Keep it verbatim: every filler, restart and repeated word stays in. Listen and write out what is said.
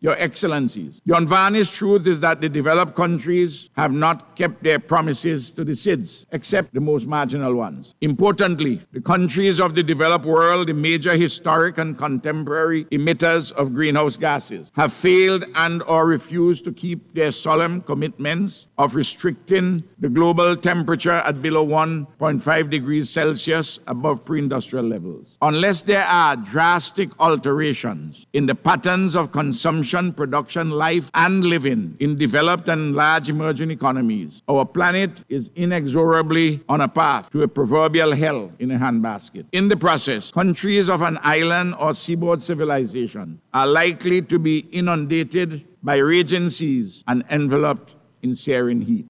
Your Excellencies, the unvarnished truth is that the developed countries have not kept their promises to the S I Ds, except the most marginal ones. Importantly, the countries of the developed world, the major historic and contemporary emitters of greenhouse gases, have failed and or refused to keep their solemn commitments of restricting the global temperature at below one point five degrees Celsius above pre-industrial levels. Unless there are drastic alterations in the patterns of consumption, production, life, and living in developed and large emerging economies, our planet is inexorably on a path to a proverbial hell in a handbasket. In the process, countries of an island or seaboard civilization are likely to be inundated by raging seas and enveloped in searing heat.